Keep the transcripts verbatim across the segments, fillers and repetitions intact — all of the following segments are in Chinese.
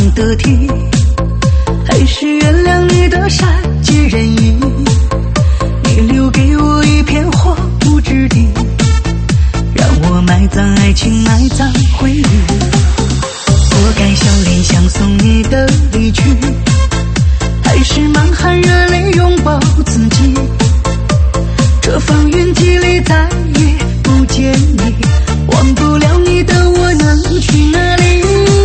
得体，还是原谅你的善解人意？你留给我一片荒芜之地，让我埋葬爱情，埋葬回忆。我该笑脸相送你的离去，还是满含热泪拥抱自己？这风云际里再也不见你，忘不了你的我能去哪里？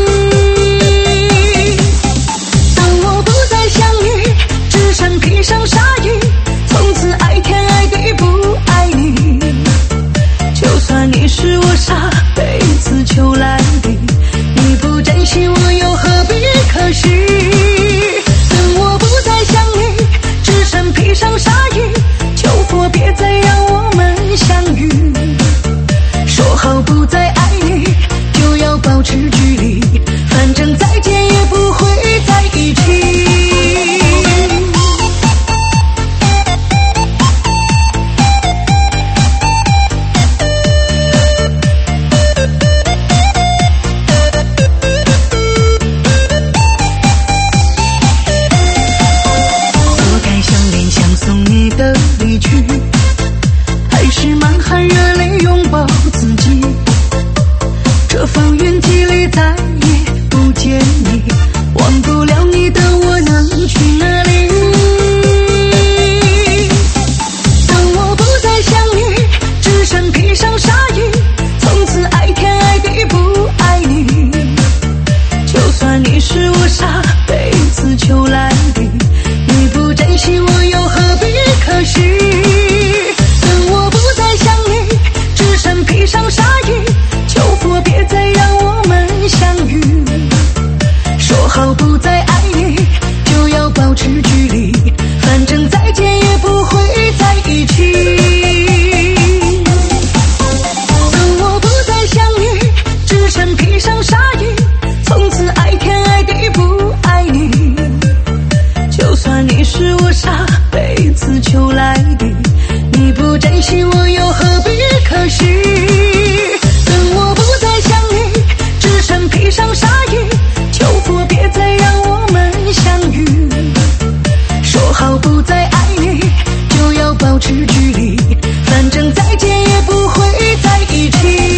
当我不再想你，只身披上纱衣，从此爱天爱地不爱你。就算你是我傻辈子求来的，你不珍惜我又何必可惜？等我不再想你，只身披上纱衣，求佛别再让我们相遇。说好不再爱你，就要保持距离，反正再见也不会在一起。我该笑脸相送你的离去，还是满含热泪拥抱自己？这风云际里再也不见你，忘不了你的我能去哪里？当我不再想你，只身披上纱衣，从此爱天爱地不爱你。就算你是我傻辈子求来的，你不珍惜我又何必可惜？等我不再想你，只身披上纱衣，求佛别再让我们相遇。说好不再爱你，就要保持距离，反正再见也不会在一起。等我不再想你，只身披上纱衣，从此爱天爱地不爱你。就算你是我傻辈子求来的，你不珍惜我又何必可惜？等我不再想你，只身披上纱衣，求佛别再让我们相遇。说好不再爱你，就要保持距离，反正再见也不会在一起。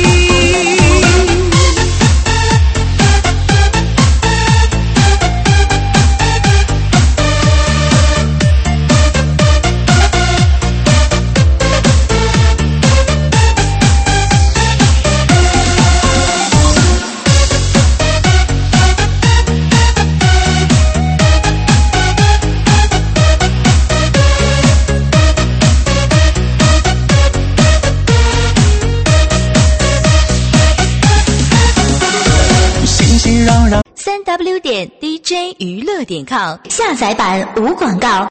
三 w 点 d j 娱乐点 com 下载版无广告。